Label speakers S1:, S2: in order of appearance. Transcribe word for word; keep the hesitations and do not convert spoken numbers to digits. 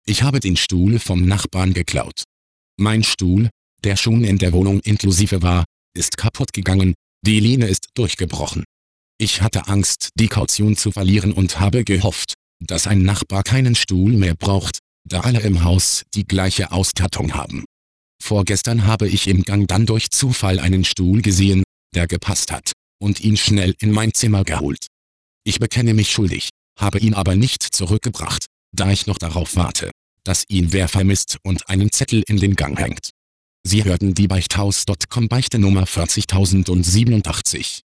S1: Ich habe den Stuhl vom Nachbarn geklaut. Mein Stuhl, der schon in der Wohnung inklusive war, ist kaputt gegangen, die Lehne ist durchgebrochen. Ich hatte Angst, die Kaution zu verlieren und habe gehofft, dass ein Nachbar keinen Stuhl mehr braucht, da alle im Haus die gleiche Ausstattung haben. Vorgestern habe ich im Gang dann durch Zufall einen Stuhl gesehen, der gepasst hat, und ihn schnell in mein Zimmer geholt. Ich bekenne mich schuldig, habe ihn aber nicht zurückgebracht, da ich noch darauf warte, dass ihn wer vermisst und einen Zettel in den Gang hängt. Sie hörten die Beichthaus Punkt com Beichte Nummer vierzigtausendsiebenundachtzig.